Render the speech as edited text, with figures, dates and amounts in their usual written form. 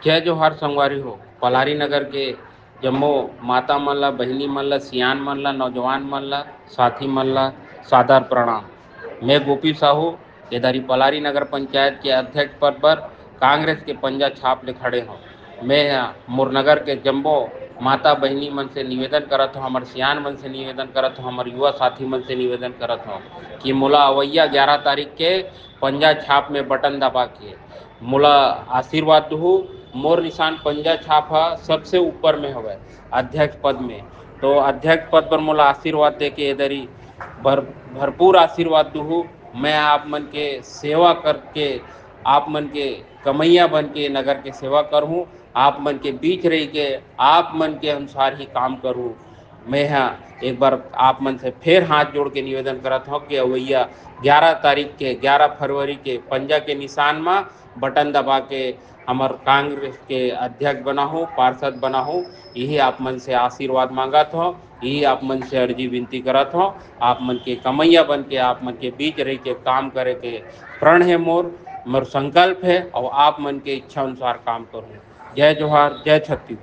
जय जोहार संगवारी हो। पलारी नगर के जम्मो माता मन ला, बहिनी मन ला, सियान मन ला, नौजवान मन ला, साथी मन ला सादर प्रणाम। मैं गोपी साहू केदारी पलारी नगर पंचायत के अध्यक्ष पद पर कांग्रेस के पंजा छाप ले खड़े हूँ। मैं मोर नगर के जम्मो माता बहिनी मन से निवेदन करत हूँ, हमार सियान मन से निवेदन करत हूँ, हमार युवा साथी मन से निवेदन करत हूँ कि मोला अवैया 11 तारीख के पंजा छाप में बटन दबा के मोला आशीर्वाद दहू। मोर निशान पंजा छाप सबसे ऊपर में हवे अध्यक्ष पद में। तो अध्यक्ष पद पर मोला आशीर्वाद दे के इधर भरपूर आशीर्वाद दूँ। मैं आप मन के सेवा करके, आप मन के कमैया बन के नगर के सेवा करूँ, आप मन के बीच रह के आप मन के अनुसार ही काम करूँ। मैं एक बार आप मन से फिर हाथ जोड़ के निवेदन करत हूँ कि भैया 11 तारीख के 11 फरवरी के पंजा के निशान में बटन दबा के हमार कांग्रेस के अध्यक्ष बना हूँ, पार्षद बना हूँ। यही आप मन से आशीर्वाद मांगत हो, यही आप मन से अर्जी विनती करत हो। आप मन के कमैया बन के आप मन के बीच रह के काम करे के प्रण है मोर संकल्प है और आप मन के इच्छा अनुसार काम करूँ। जय जोहार, जय छत्तीसगढ़।